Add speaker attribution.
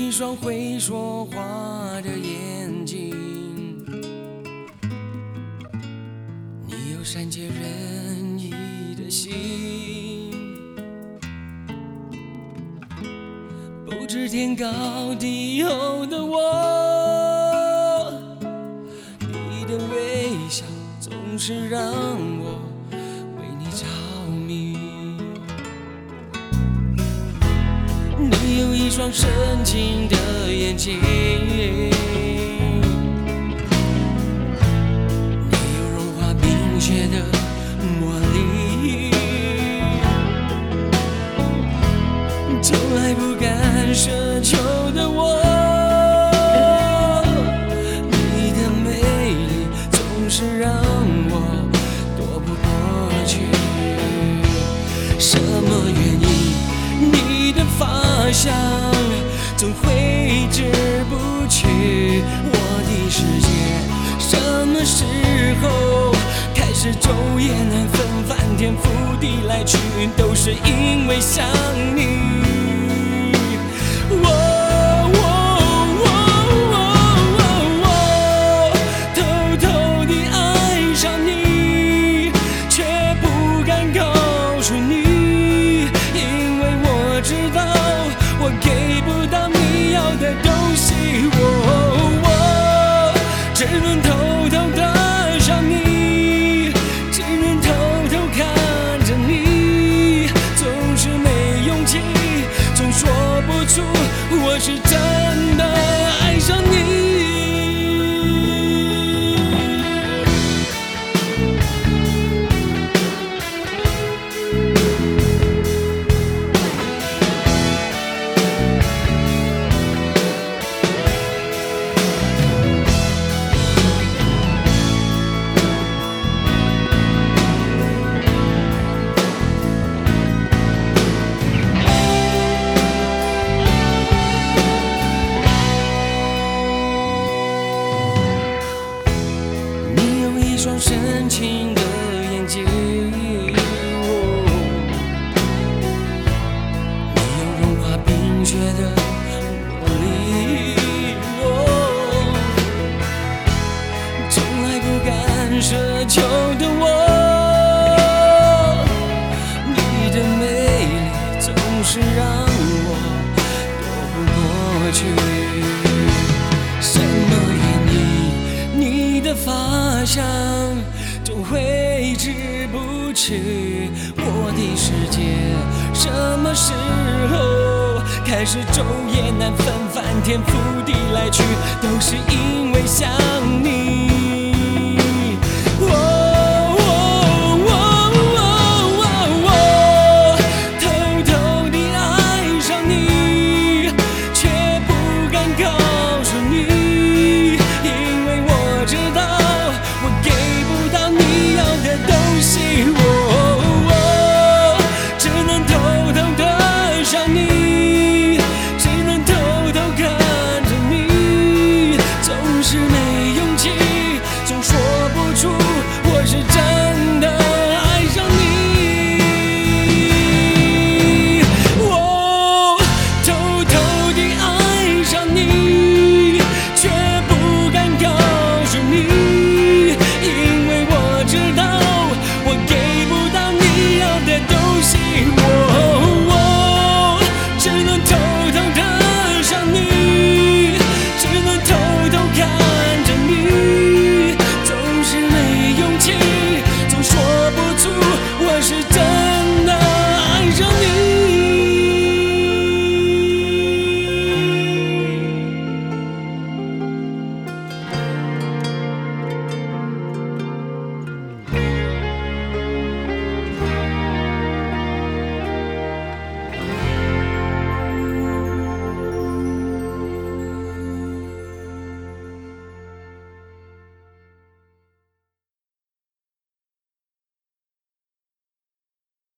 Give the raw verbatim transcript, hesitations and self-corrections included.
Speaker 1: 一双会说话的眼睛，你有善解人意的心，不知天高地厚的我，你的微笑总是让我为你着迷。你有一双深情的眼睛，你有融化冰雪的魔力，从来不敢奢求的我，你的美丽总是让我躲不过去。什么原因？你的发香总挥之不去我的世界，什么时候开始昼夜难分，翻天覆地来去，都是因为想你。只能偷偷的想你，只能偷偷看着你，总是没勇气，总说不出我是真的爱上你。一双深情的眼睛，你有融化冰雪的魔力，从来不敢奢求的我，你的美丽总是让我躲不过去。什么原因？你的发香总挥之不去我的世界，什么时候开始昼夜难分，翻天覆地来去，都是因为想你。